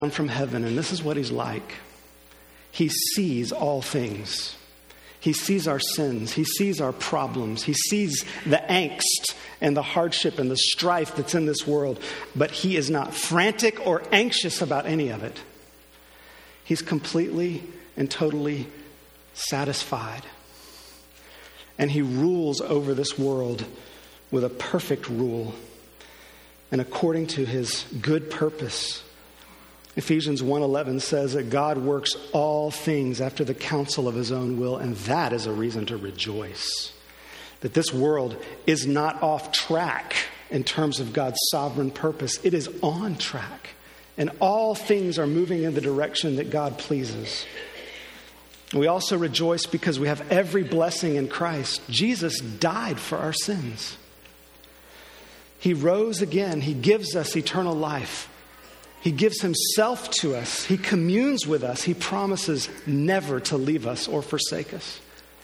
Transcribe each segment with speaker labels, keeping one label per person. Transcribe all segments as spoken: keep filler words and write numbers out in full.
Speaker 1: from heaven, and this is what he's like. He sees all things. He sees our sins. He sees our problems. He sees the angst and the hardship and the strife that's in this world. But he is not frantic or anxious about any of it. He's completely and totally satisfied. And he rules over this world with a perfect rule and according to his good purpose. Ephesians one eleven says that God works all things after the counsel of his own will, and that is a reason to rejoice. That this world is not off track in terms of God's sovereign purpose. It is on track, and all things are moving in the direction that God pleases. We also rejoice because we have every blessing in Christ. Jesus died for our sins. He rose again. He gives us eternal life. He gives himself to us. He communes with us. He promises never to leave us or forsake us.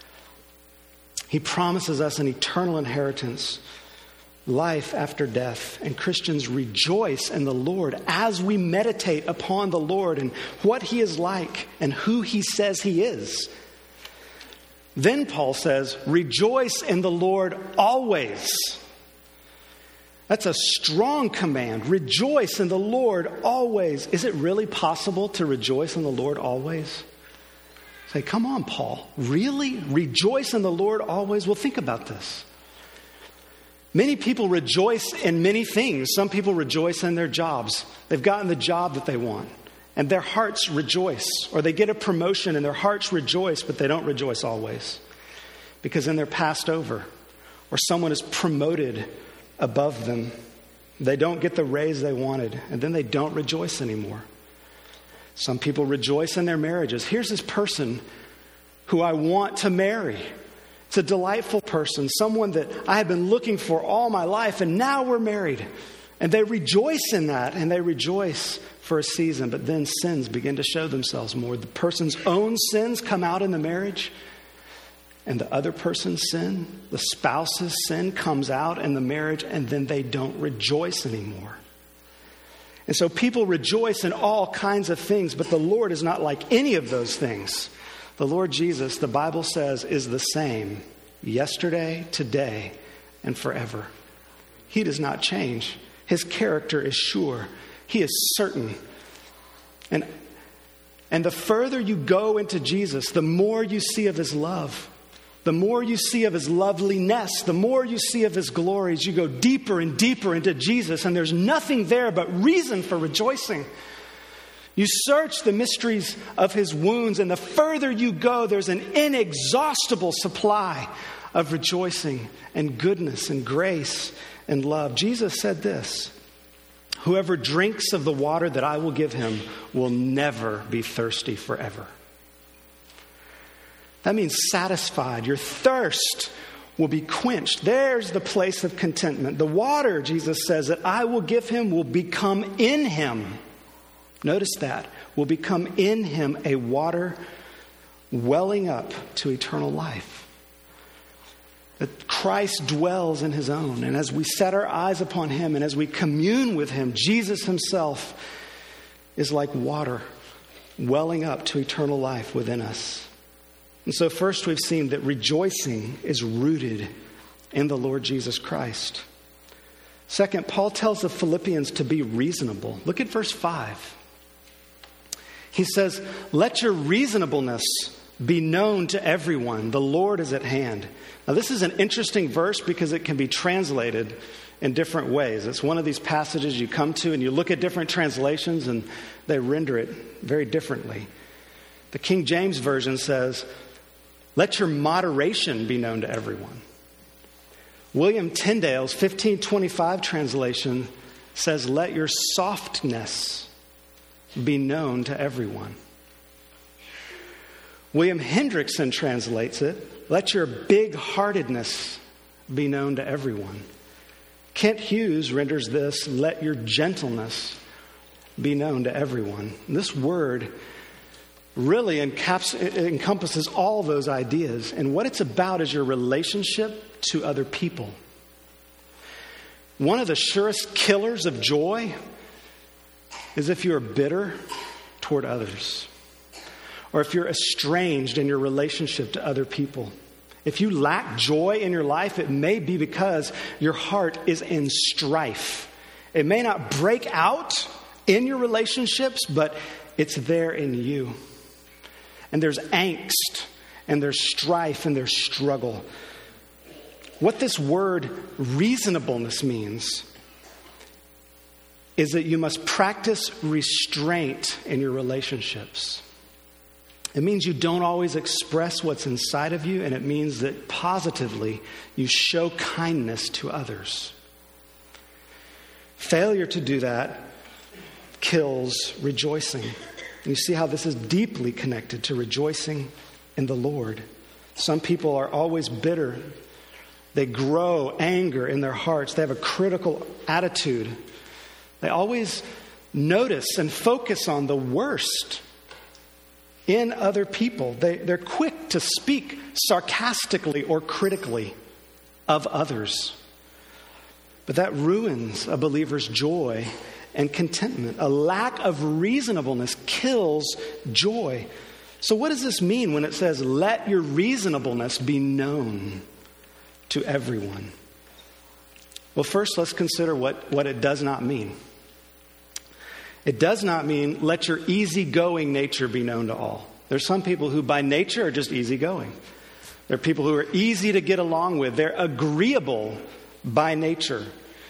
Speaker 1: He promises us an eternal inheritance, life after death. And Christians rejoice in the Lord as we meditate upon the Lord and what he is like and who he says he is. Then Paul says, rejoice in the Lord always. That's a strong command. Rejoice in the Lord always. Is it really possible to rejoice in the Lord always? Say, come on, Paul. Really? Rejoice in the Lord always? Well, think about this. Many people rejoice in many things. Some people rejoice in their jobs. They've gotten the job that they want, and their hearts rejoice. Or they get a promotion and their hearts rejoice, but they don't rejoice always. Because then they're passed over. Or someone is promoted above them. They don't get the raise they wanted, and then they don't rejoice anymore. Some people rejoice in their marriages. Here's this person who I want to marry. It's a delightful person, someone that I have been looking for all my life, and now we're married. And they rejoice in that, and they rejoice for a season, but then sins begin to show themselves more. The person's own sins come out in the marriage, and the other person's sin, the spouse's sin, comes out in the marriage, and then they don't rejoice anymore. And so people rejoice in all kinds of things, but the Lord is not like any of those things. The Lord Jesus, the Bible says, is the same yesterday, today, and forever. He does not change. His character is sure. He is certain. And, and the further you go into Jesus, the more you see of his love. The more you see of his loveliness, the more you see of his glories, you go deeper and deeper into Jesus, and there's nothing there but reason for rejoicing. You search the mysteries of his wounds, and the further you go, there's an inexhaustible supply of rejoicing and goodness and grace and love. Jesus said this, whoever drinks of the water that I will give him will never be thirsty forever. That means satisfied. Your thirst will be quenched. There's the place of contentment. The water, Jesus says, that I will give him will become in him. Notice that. Will become in him a water welling up to eternal life. That Christ dwells in his own. And as we set our eyes upon him and as we commune with him, Jesus himself is like water welling up to eternal life within us. And so first we've seen that rejoicing is rooted in the Lord Jesus Christ. Second, Paul tells the Philippians to be reasonable. Look at verse five. He says, let your reasonableness be known to everyone. The Lord is at hand. Now this is an interesting verse because it can be translated in different ways. It's one of these passages you come to and you look at different translations and they render it very differently. The King James Version says, let your moderation be known to everyone. William Tyndale's fifteen twenty-five translation says, let your softness be known to everyone. William Hendrickson translates it, let your big-heartedness be known to everyone. Kent Hughes renders this, let your gentleness be known to everyone. And this word really encaps- encompasses all those ideas. And what it's about is your relationship to other people. One of the surest killers of joy is if you are bitter toward others, or if you're estranged in your relationship to other people. If you lack joy in your life, it may be because your heart is in strife. It may not break out in your relationships, but it's there in you. And there's angst, and there's strife, and there's struggle. What this word reasonableness means is that you must practice restraint in your relationships. It means you don't always express what's inside of you, and it means that positively you show kindness to others. Failure to do that kills rejoicing. And you see how this is deeply connected to rejoicing in the Lord. Some people are always bitter. They grow anger in their hearts. They have a critical attitude. They always notice and focus on the worst in other people. They, they're quick to speak sarcastically or critically of others. But that ruins a believer's joy and contentment. A lack of reasonableness kills joy. So what does this mean when it says, let your reasonableness be known to everyone? Well, first, let's consider what, what it does not mean. It does not mean let your easygoing nature be known to all. There's some people who by nature are just easygoing. There are people who are easy to get along with. They're agreeable by nature.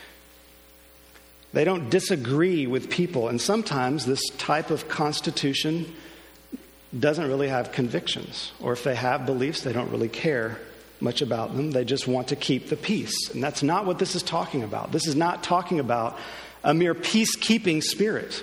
Speaker 1: They don't disagree with people. And sometimes this type of constitution doesn't really have convictions. Or if they have beliefs, they don't really care much about them. They just want to keep the peace. And that's not what this is talking about. This is not talking about a mere peacekeeping spirit.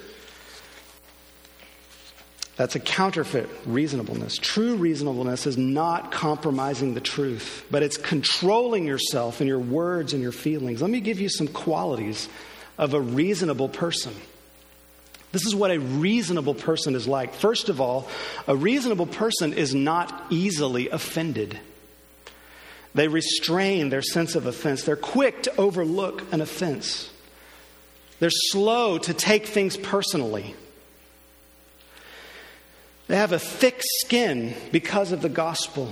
Speaker 1: That's a counterfeit reasonableness. True reasonableness is not compromising the truth, but it's controlling yourself and your words and your feelings. Let me give you some qualities of a reasonable person. This is what a reasonable person is like. First of all, a reasonable person is not easily offended. They restrain their sense of offense. They're quick to overlook an offense. They're slow to take things personally. They have a thick skin because of the gospel.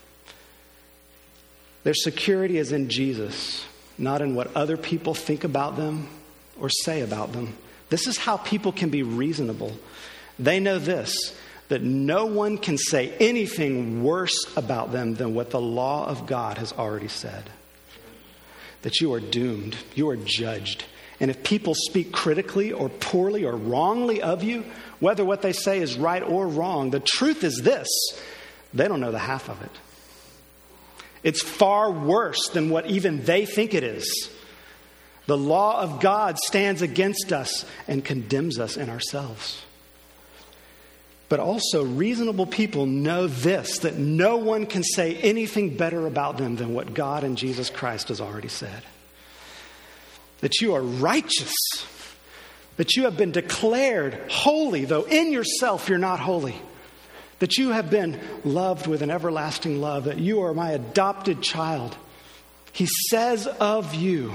Speaker 1: Their security is in Jesus, not in what other people think about them or say about them. This is how people can be reasonable. They know this, that no one can say anything worse about them than what the law of God has already said. That you are doomed, you are judged. And if people speak critically or poorly or wrongly of you, whether what they say is right or wrong, the truth is this: they don't know the half of it. It's far worse than what even they think it is. The law of God stands against us and condemns us in ourselves. But also, reasonable people know this, that no one can say anything better about them than what God and Jesus Christ has already said. That you are righteous. That you have been declared holy, though in yourself you're not holy. That you have been loved with an everlasting love. That you are my adopted child. He says of you,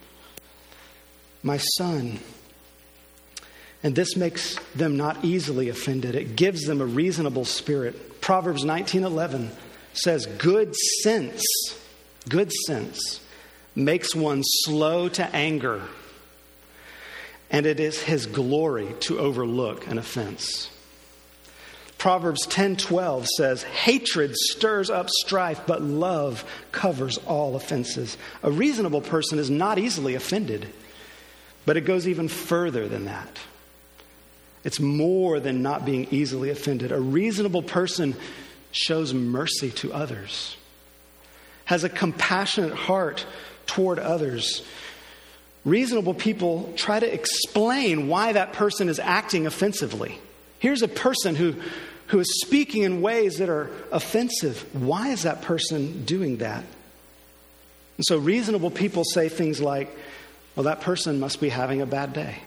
Speaker 1: my son. And this makes them not easily offended. It gives them a reasonable spirit. Proverbs nineteen eleven says, good sense, good sense makes one slow to anger, and it is his glory to overlook an offense. Proverbs ten twelve says, hatred stirs up strife, but love covers all offenses. A reasonable person is not easily offended, but it goes even further than that. It's more than not being easily offended. A reasonable person shows mercy to others, has a compassionate heart toward others. Reasonable people try to explain why that person is acting offensively. Here's a person who, who is speaking in ways that are offensive. Why is that person doing that? And so reasonable people say things like, well, that person must be having a bad day.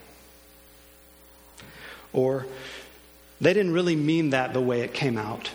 Speaker 1: Or they didn't really mean that the way it came out.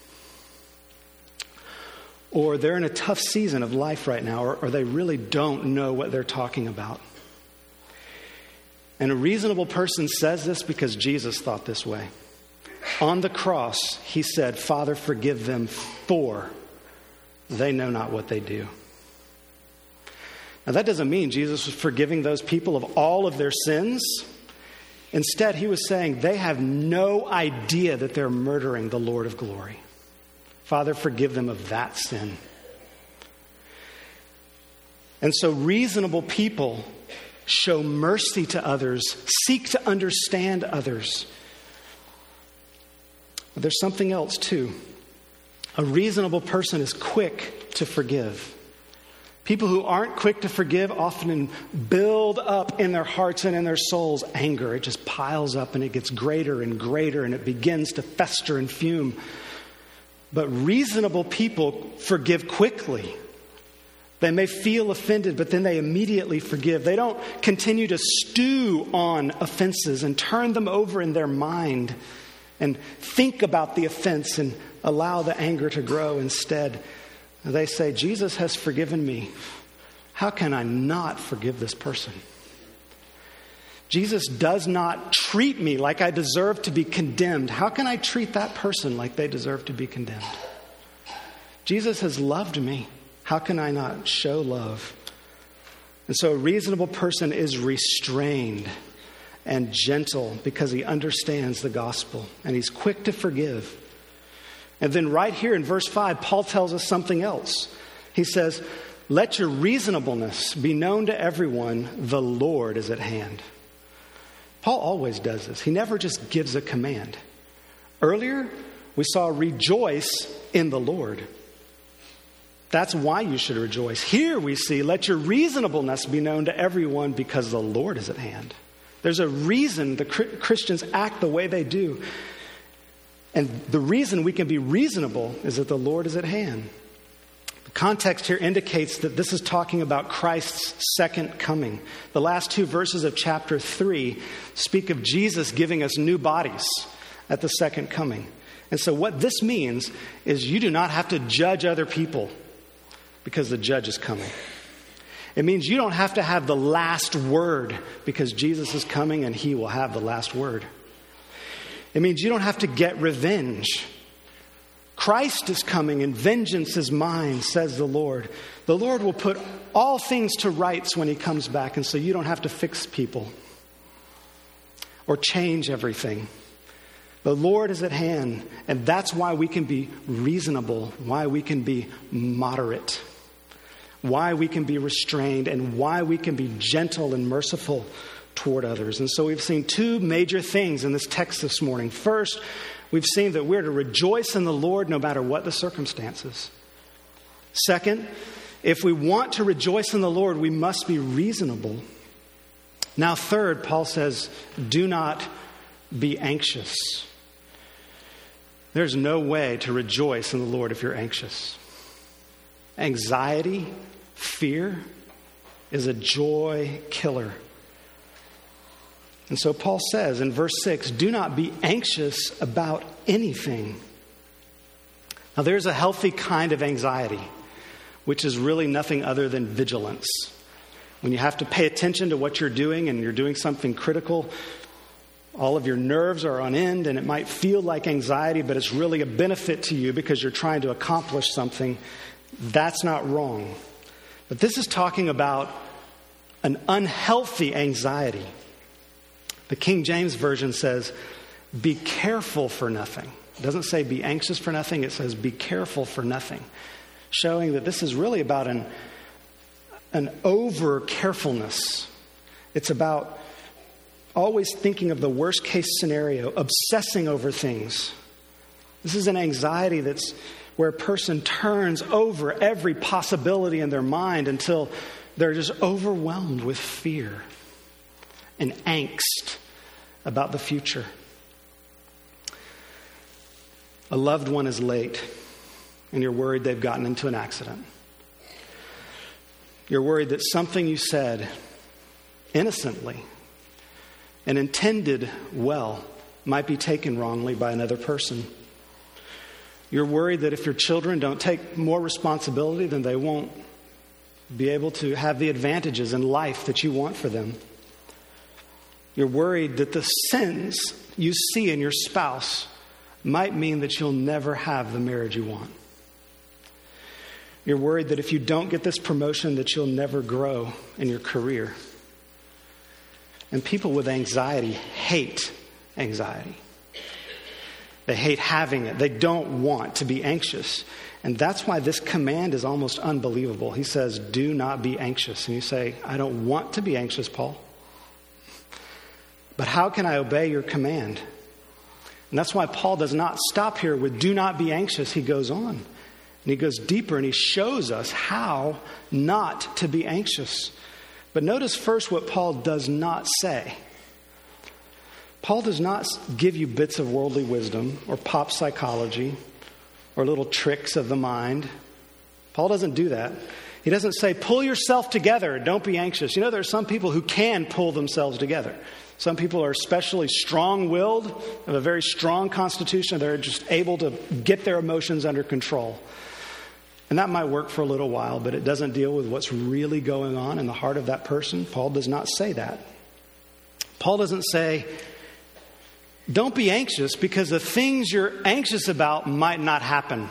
Speaker 1: Or they're in a tough season of life right now, or, or they really don't know what they're talking about. And a reasonable person says this because Jesus thought this way. On the cross, he said, Father, forgive them, for they know not what they do. Now, that doesn't mean Jesus was forgiving those people of all of their sins. Instead, he was saying they have no idea that they're murdering the Lord of glory. Father, forgive them of that sin. And so reasonable people show mercy to others, seek to understand others. But there's something else too. A reasonable person is quick to forgive. People who aren't quick to forgive often build up in their hearts and in their souls anger. It just piles up and it gets greater and greater and it begins to fester and fume. But reasonable people forgive quickly. They may feel offended, but then they immediately forgive. They don't continue to stew on offenses and turn them over in their mind and think about the offense and allow the anger to grow. Instead, they say, Jesus has forgiven me. How can I not forgive this person? Jesus does not treat me like I deserve to be condemned. How can I treat that person like they deserve to be condemned? Jesus has loved me. How can I not show love? And so a reasonable person is restrained and gentle because he understands the gospel and he's quick to forgive. And then right here in verse five, Paul tells us something else. He says, let your reasonableness be known to everyone. The Lord is at hand. Paul always does this. He never just gives a command. Earlier, we saw rejoice in the Lord. That's why you should rejoice. Here we see, let your reasonableness be known to everyone because the Lord is at hand. There's a reason the Christians act the way they do. And the reason we can be reasonable is that the Lord is at hand. The context here indicates that this is talking about Christ's second coming. The last two verses of chapter three speak of Jesus giving us new bodies at the second coming. And so what this means is you do not have to judge other people because the judge is coming. It means you don't have to have the last word because Jesus is coming and he will have the last word. It means you don't have to get revenge. Christ is coming and vengeance is mine, says the Lord. The Lord will put all things to rights when he comes back, and so you don't have to fix people or change everything. The Lord is at hand, and that's why we can be reasonable, why we can be moderate, why we can be restrained, and why we can be gentle and merciful toward others. And so we've seen two major things in this text this morning. First, we've seen that we're to rejoice in the Lord no matter what the circumstances. Second, if we want to rejoice in the Lord, we must be reasonable. Now, third, Paul says, do not be anxious. There's no way to rejoice in the Lord if you're anxious. Anxiety, fear, is a joy killer. And so Paul says in verse six, do not be anxious about anything. Now there's a healthy kind of anxiety, which is really nothing other than vigilance. When you have to pay attention to what you're doing and you're doing something critical, all of your nerves are on end and it might feel like anxiety, but it's really a benefit to you because you're trying to accomplish something. That's not wrong. But this is talking about an unhealthy anxiety. The King James Version says, be careful for nothing. It doesn't say be anxious for nothing. It says be careful for nothing. Showing that this is really about an, an over carefulness. It's about always thinking of the worst case scenario, obsessing over things. This is an anxiety that's where a person turns over every possibility in their mind until they're just overwhelmed with fear and angst about the future. A loved one is late and you're worried they've gotten into an accident. You're worried that something you said innocently and intended well might be taken wrongly by another person. You're worried that if your children don't take more responsibility, then they won't be able to have the advantages in life that you want for them. You're worried that the sins you see in your spouse might mean that you'll never have the marriage you want. You're worried that if you don't get this promotion, that you'll never grow in your career. And people with anxiety hate anxiety. They hate having it. They don't want to be anxious. And that's why this command is almost unbelievable. He says, do not be anxious. And you say, I don't want to be anxious, Paul. But how can I obey your command? And that's why Paul does not stop here with do not be anxious. He goes on. And he goes deeper and he shows us how not to be anxious. But notice first what Paul does not say. Paul does not give you bits of worldly wisdom or pop psychology or little tricks of the mind. Paul doesn't do that. He doesn't say, pull yourself together, don't be anxious. You know, there are some people who can pull themselves together. Some people are especially strong-willed, have a very strong constitution. They're just able to get their emotions under control. And that might work for a little while, but it doesn't deal with what's really going on in the heart of that person. Paul does not say that. Paul doesn't say, don't be anxious because the things you're anxious about might not happen.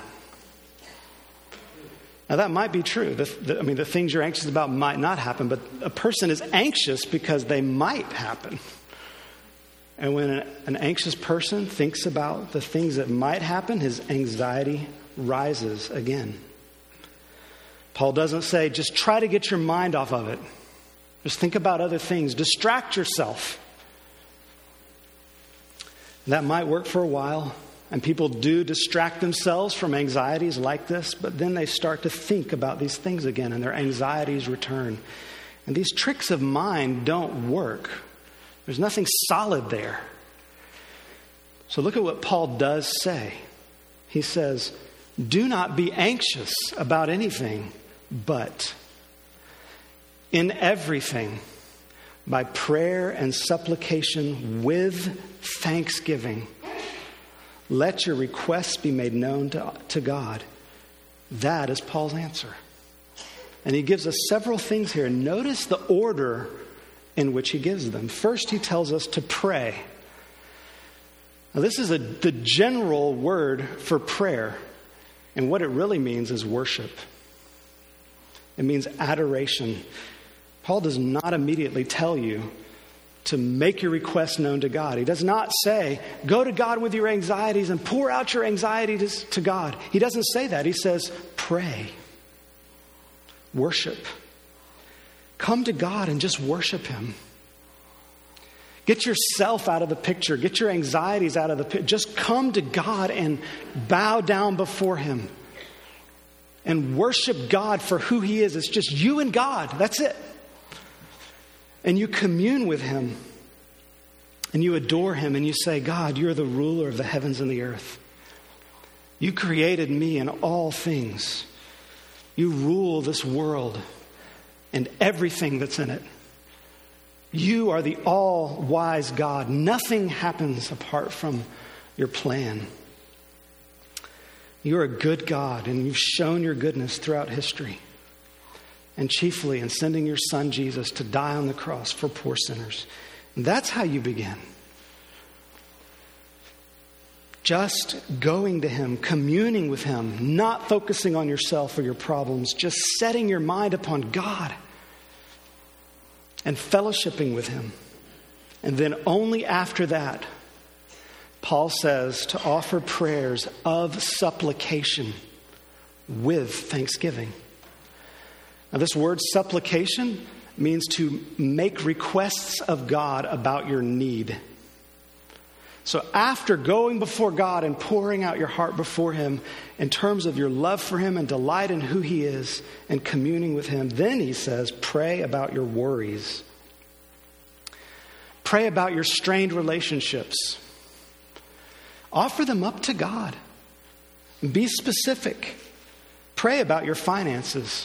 Speaker 1: Now, that might be true. The, the, I mean, the things you're anxious about might not happen, but a person is anxious because they might happen. And when an, an anxious person thinks about the things that might happen, his anxiety rises again. Paul doesn't say, just try to get your mind off of it. Just think about other things. Distract yourself. That might work for a while. And people do distract themselves from anxieties like this, but then they start to think about these things again and their anxieties return. And these tricks of mind don't work. There's nothing solid there. So look at what Paul does say. He says, do not be anxious about anything, but in everything, by prayer and supplication with thanksgiving, let your requests be made known to, to God. That is Paul's answer. And he gives us several things here. Notice the order in which he gives them. First, he tells us to pray. Now, this is a, the general word for prayer. And what it really means is worship. It means adoration. Paul does not immediately tell you to make your requests known to God. He does not say, go to God with your anxieties and pour out your anxieties to God. He doesn't say that. He says, pray. Worship. Come to God and just worship him. Get yourself out of the picture. Get your anxieties out of the picture. Just come to God and bow down before him. And worship God for who he is. It's just you and God. That's it. And you commune with him. And you adore him. And you say, God, you're the ruler of the heavens and the earth. You created me and all things. You rule this world and everything that's in it. You are the all-wise God. Nothing happens apart from your plan. You're a good God, and you've shown your goodness throughout history. And chiefly in sending your son Jesus to die on the cross for poor sinners. And that's how you begin. Just going to him, communing with him, not focusing on yourself or your problems, just setting your mind upon God and fellowshipping with him. And then only after that, Paul says to offer prayers of supplication with thanksgiving. Now, this word supplication means to make requests of God about your need. So after going before God and pouring out your heart before him in terms of your love for him and delight in who he is and communing with him, then he says, pray about your worries. Pray about your strained relationships. Offer them up to God. Be specific. Pray about your finances.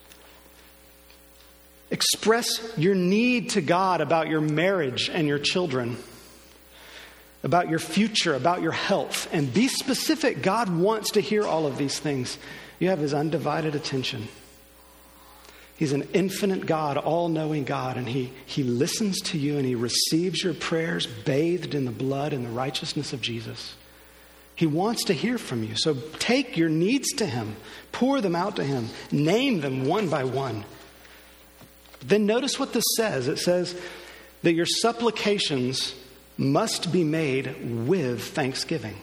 Speaker 1: Express your need to God about your marriage and your children, about your future, about your health, and be specific. God wants to hear all of these things. You have his undivided attention. He's an infinite God, all-knowing God, and he, he listens to you and he receives your prayers bathed in the blood and the righteousness of Jesus. He wants to hear from you. So take your needs to him. Pour them out to him. Name them one by one. Then notice what this says. It says that your supplications must be made with thanksgiving.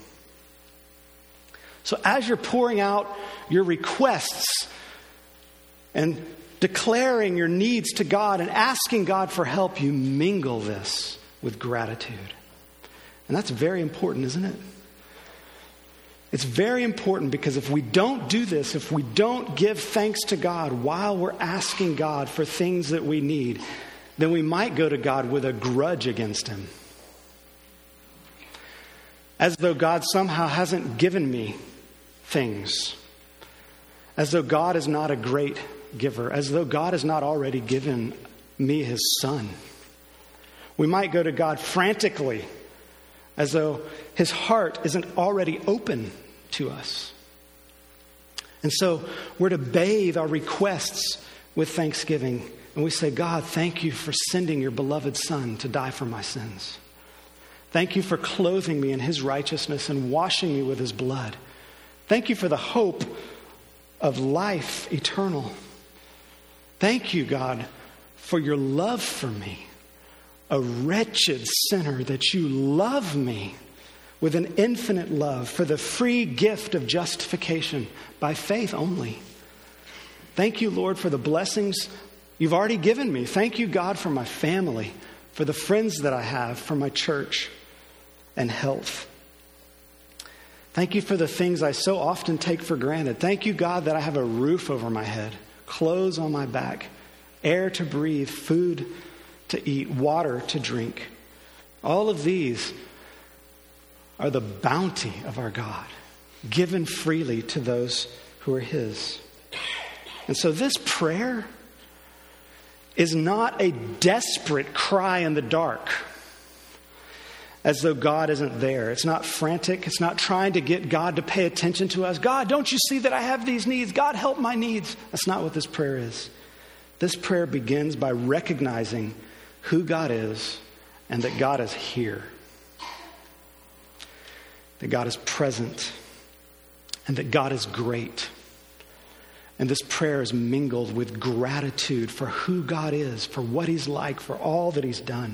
Speaker 1: So as you're pouring out your requests and declaring your needs to God and asking God for help, you mingle this with gratitude. And that's very important, isn't it? It's very important because if we don't do this, if we don't give thanks to God while we're asking God for things that we need, then we might go to God with a grudge against him. As though God somehow hasn't given me things. As though God is not a great giver. As though God has not already given me his son. We might go to God frantically, as though his heart isn't already open to us. And so we're to bathe our requests with thanksgiving. And we say, God, thank you for sending your beloved son to die for my sins. Thank you for clothing me in his righteousness and washing me with his blood. Thank you for the hope of life eternal. Thank you, God, for your love for me, a wretched sinner, that you love me with an infinite love for the free gift of justification by faith only. Thank you, Lord, for the blessings you've already given me. Thank you, God, for my family, for the friends that I have, for my church and health. Thank you for the things I so often take for granted. Thank you, God, that I have a roof over my head, clothes on my back, air to breathe, food to eat, water to drink. All of these are the bounty of our God, given freely to those who are his. And so this prayer is not a desperate cry in the dark, as though God isn't there. It's not frantic. It's not trying to get God to pay attention to us. God, don't you see that I have these needs? God, help my needs. That's not what this prayer is. This prayer begins by recognizing who God is and that God is here. That God is present and that God is great. And this prayer is mingled with gratitude for who God is, for what he's like, for all that he's done.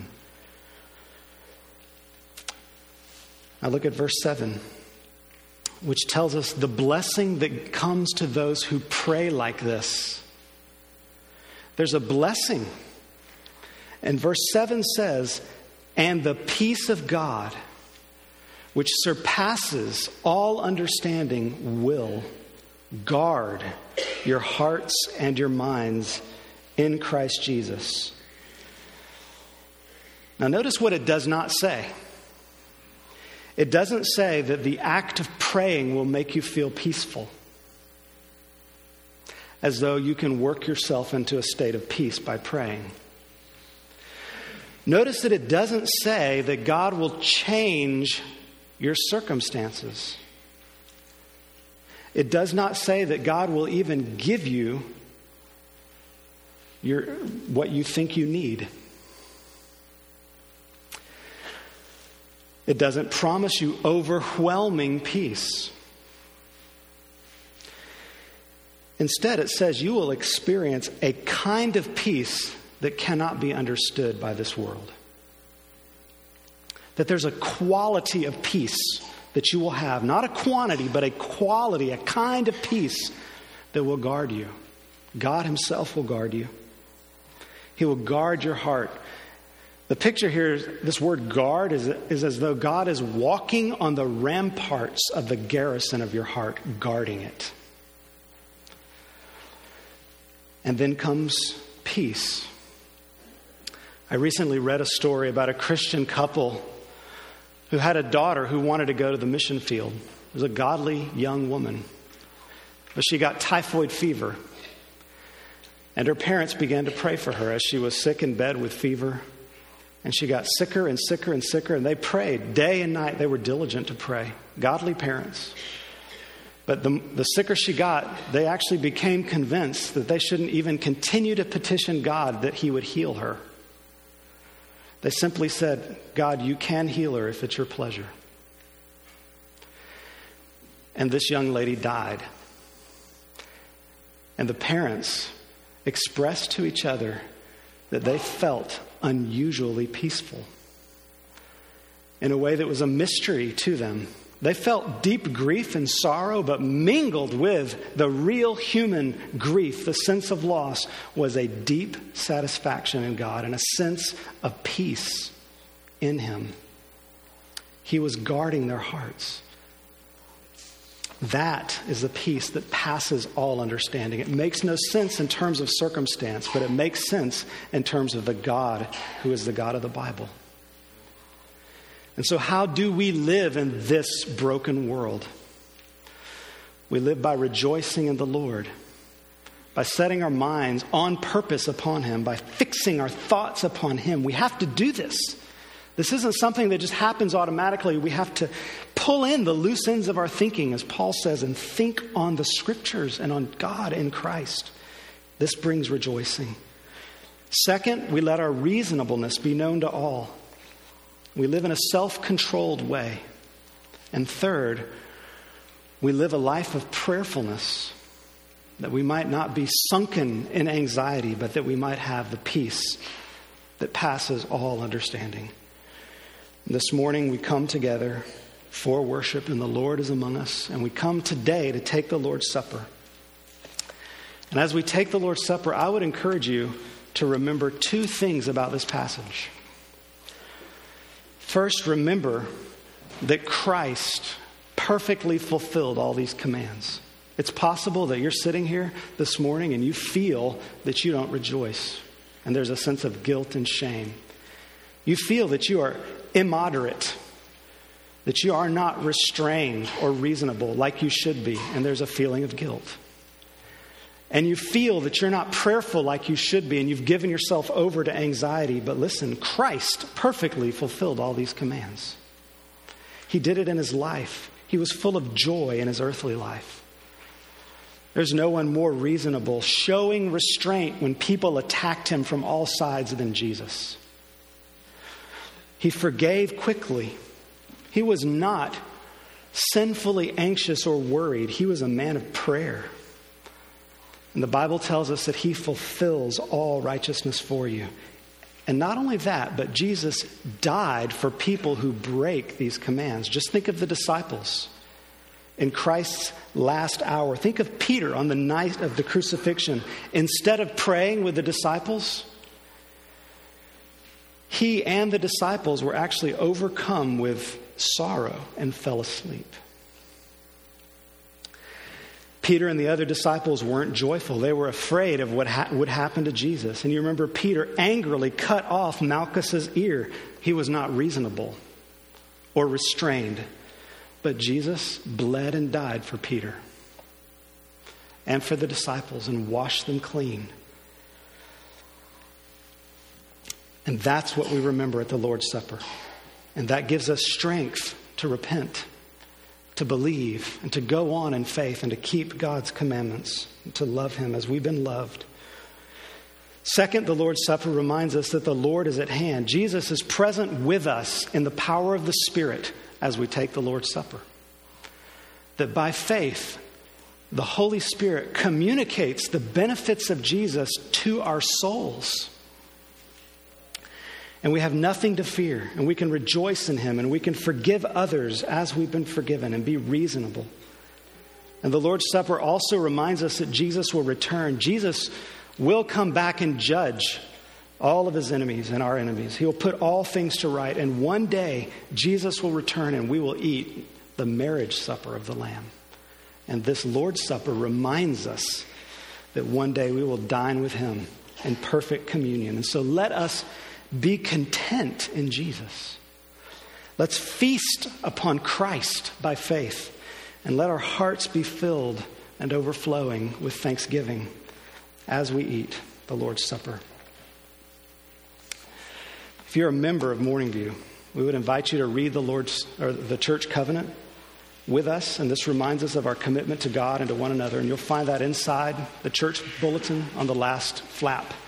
Speaker 1: Now look at verse seven, which tells us the blessing that comes to those who pray like this. There's a blessing. And verse seven says, and the peace of God, which surpasses all understanding, will guard your hearts and your minds in Christ Jesus. Now notice what it does not say. It doesn't say that the act of praying will make you feel peaceful, as though you can work yourself into a state of peace by praying. Notice that it doesn't say that God will change your circumstances. It does not say that God will even give you your what you think you need. It doesn't promise you overwhelming peace. Instead, it says you will experience a kind of peace that cannot be understood by this world. That there's a quality of peace that you will have, not a quantity, but a quality, a kind of peace that will guard you. God himself will guard you. He will guard your heart. The picture here, is, this word guard, is, is as though God is walking on the ramparts of the garrison of your heart, guarding it. And then comes peace. I recently read a story about a Christian couple who had a daughter who wanted to go to the mission field. It was a godly young woman. But she got typhoid fever. And her parents began to pray for her as she was sick in bed with fever. And she got sicker and sicker and sicker. And they prayed day and night. They were diligent to pray. Godly parents. But the, the sicker she got, they actually became convinced that they shouldn't even continue to petition God that he would heal her. They simply said, God, you can heal her if it's your pleasure. And this young lady died. And the parents expressed to each other that they felt unusually peaceful in a way that was a mystery to them. They felt deep grief and sorrow, but mingled with the real human grief, the sense of loss, was a deep satisfaction in God and a sense of peace in him. He was guarding their hearts. That is the peace that passes all understanding. It makes no sense in terms of circumstance, but it makes sense in terms of the God who is the God of the Bible. And so how do we live in this broken world? We live by rejoicing in the Lord, by setting our minds on purpose upon him, by fixing our thoughts upon him. We have to do this. This isn't something that just happens automatically. We have to pull in the loose ends of our thinking, as Paul says, and think on the scriptures and on God in Christ. This brings rejoicing. Second, we let our reasonableness be known to all. We live in a self-controlled way. And third, we live a life of prayerfulness, that we might not be sunken in anxiety, but that we might have the peace that passes all understanding. This morning we come together for worship, and the Lord is among us. And we come today to take the Lord's Supper. And as we take the Lord's Supper, I would encourage you to remember two things about this passage. First, remember that Christ perfectly fulfilled all these commands. It's possible that you're sitting here this morning and you feel that you don't rejoice, and there's a sense of guilt and shame. You feel that you are immoderate, that you are not restrained or reasonable like you should be, and there's a feeling of guilt. And you feel that you're not prayerful like you should be, and you've given yourself over to anxiety. But listen, Christ perfectly fulfilled all these commands. He did it in his life. He was full of joy in his earthly life. There's no one more reasonable, showing restraint when people attacked him from all sides than Jesus. He forgave quickly. He was not sinfully anxious or worried. He was a man of prayer. And the Bible tells us that he fulfills all righteousness for you. And not only that, but Jesus died for people who break these commands. Just think of the disciples in Christ's last hour. Think of Peter on the night of the crucifixion. Instead of praying with the disciples, he and the disciples were actually overcome with sorrow and fell asleep. Peter and the other disciples weren't joyful. They were afraid of what ha- would happen to Jesus. And you remember Peter angrily cut off Malchus's ear. He was not reasonable or restrained. But Jesus bled and died for Peter and for the disciples and washed them clean. And that's what we remember at the Lord's Supper. And that gives us strength to repent, to believe, and to go on in faith, and to keep God's commandments, and to love him as we've been loved. Second, the Lord's Supper reminds us that the Lord is at hand. Jesus is present with us in the power of the Spirit as we take the Lord's Supper. That by faith, the Holy Spirit communicates the benefits of Jesus to our souls. And we have nothing to fear, and we can rejoice in him, and we can forgive others as we've been forgiven, and be reasonable. And the Lord's Supper also reminds us that Jesus will return. Jesus will come back and judge all of his enemies and our enemies. He will put all things to right, and one day Jesus will return, and we will eat the marriage supper of the Lamb. And this Lord's Supper reminds us that one day we will dine with him in perfect communion. And so let us be content in Jesus. Let's feast upon Christ by faith, and let our hearts be filled and overflowing with thanksgiving as we eat the Lord's Supper. If you're a member of Morning View, we would invite you to read the Lord's or the church covenant. with us, and this reminds us of our commitment to God and to one another. And you'll find that inside the church bulletin on the last flap.